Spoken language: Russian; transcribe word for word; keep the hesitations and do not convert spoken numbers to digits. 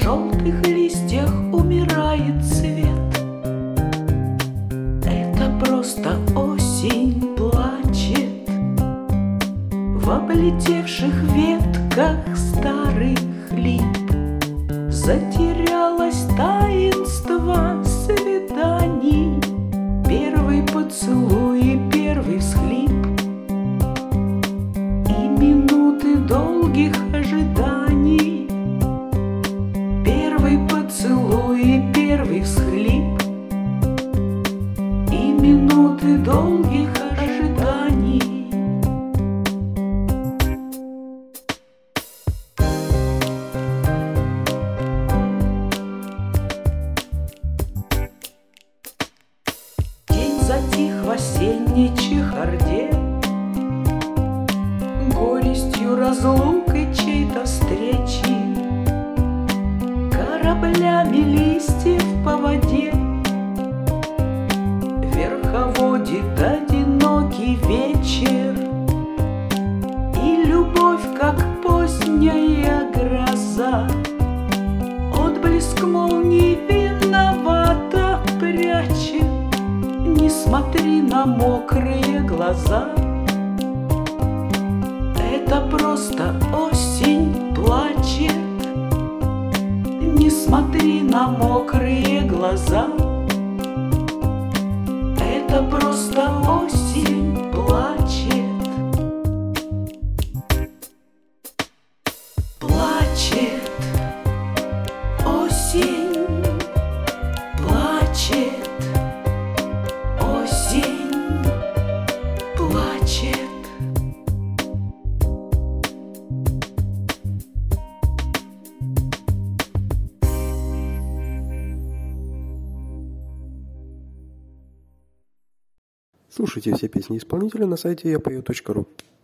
желтых листьях умирает цвет. Это просто осень плачет. В облетевших ветках старых лип затерялось таинство свиданий. Первый поцелуй и первый всхлип, и минуты долгих ожиданий. Первый поцелуй и первый всхлип, и минуты долгих ожиданий. День затих в осенней чехарде, горестью разлук и чьей-то встречи. Кораблями листьев по воде верховодит одинокий вечер, и любовь, как поздняя гроза, отблеск молнии виновато прячет. Не смотри на мокрые глаза, это просто осень плачет. Не смотри на мокрые глаза, это просто осень плачет. Плачет осень, плачет осень, плачет. Слушайте все песни исполнителя на сайте я пою точка ру.